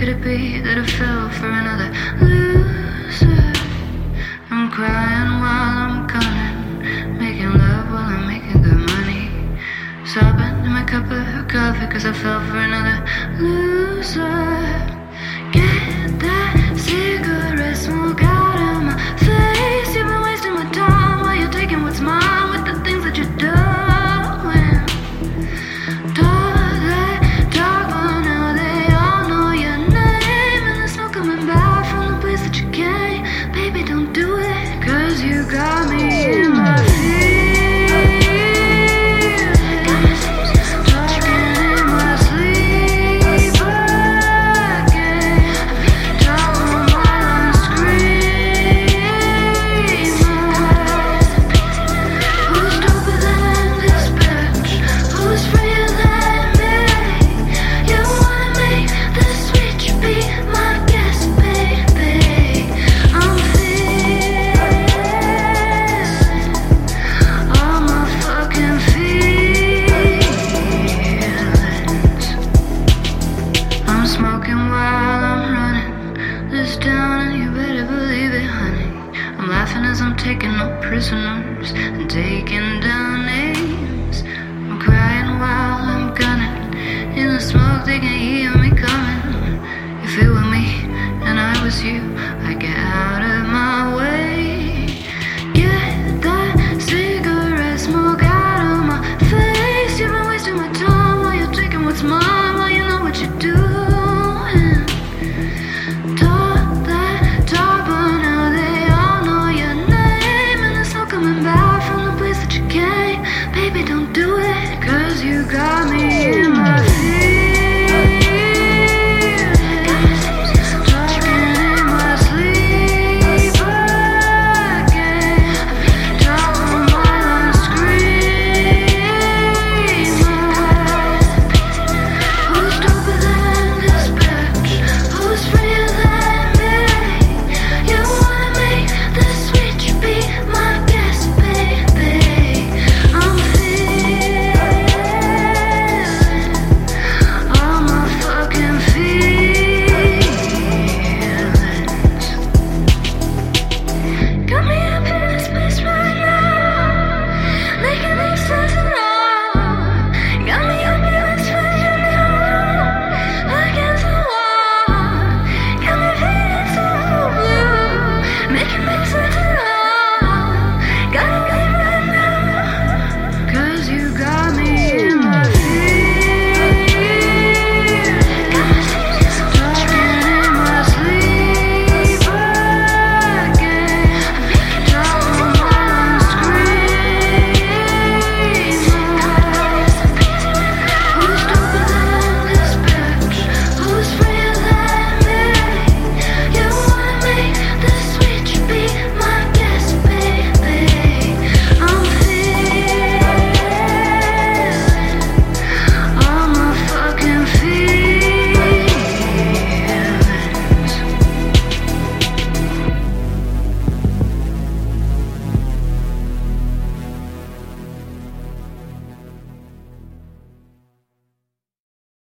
could it be that I fell for another loser? I'm crying while I'm gunning, making love while I'm making good money, sobbing in my cup of coffee cause I fell for another loser. Get that cigarette smoke out of my face. You've been wasting my time while you're taking what's mine with the things that you're doing. Talk that talk, but now they all know your name, and there's no coming back from the place that you came. Baby, don't do it, cause you got me in my feelings. Talking in my sleep again. Talking while I'm screaming. Who's doper than this bitch? Who's freer than me? You wanna make the switch, be my guest, baby. I'm feeling all my fucking feelings. I'm smoking while I'm running this down, and you better believe it, honey. I'm laughing as I'm taking up prisoners and taking down names. I'm crying while I'm gunning in the smoke, they can hear